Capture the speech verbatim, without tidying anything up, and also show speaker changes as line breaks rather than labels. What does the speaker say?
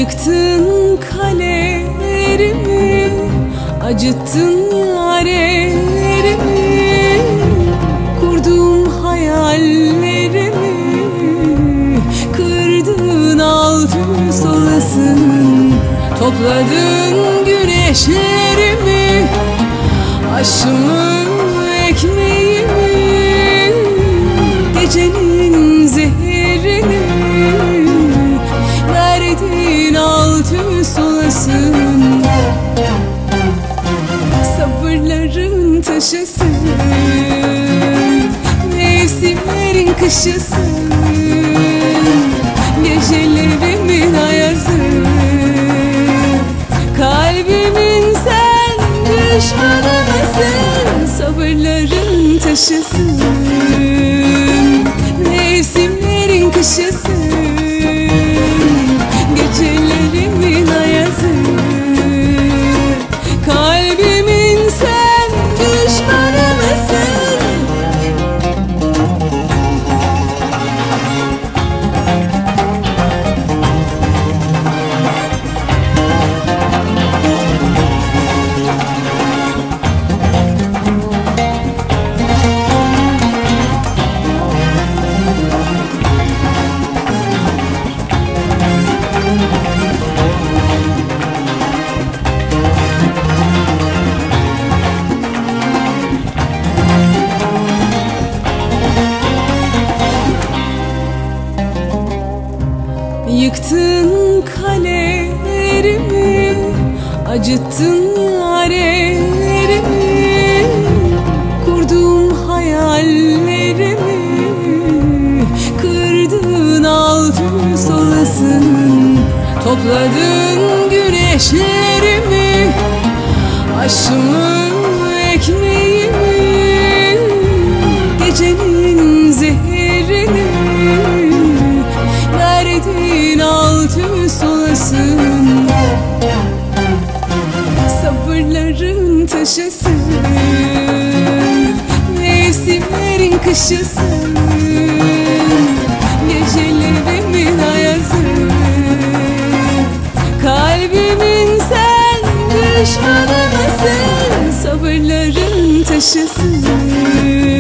Yıktın kalelerimi, acıttın yarelerimi, kurduğum hayallerimi kırdın alt üst olasın. Topladın güneşlerimi, aşımı, ekmeğimi, gecenin zehirini verdin alt üst olasın. Sabırların taşısın, mevsimlerin kışısın, gecelerimin ayazı, kalbimin sen düşmanımsın. Sabırların taşısın, mevsimlerin kışısın, gecelerimin ayazı, kalbimin sen düşmanımsın. Yıktın kalelerimi, acıttın yarelerimi, kurduğum hayallerimi kırdın alt üst olasın. Topladın güneşlerimi, aşımı, ekmeğimi, gecenin zehirini verdin alt üst olasın. Sabırların taşısın, mevsimlerin kışısın, gecelerimin ayazı, kalbimin sen düşmanımsın. Sabırların taşısın,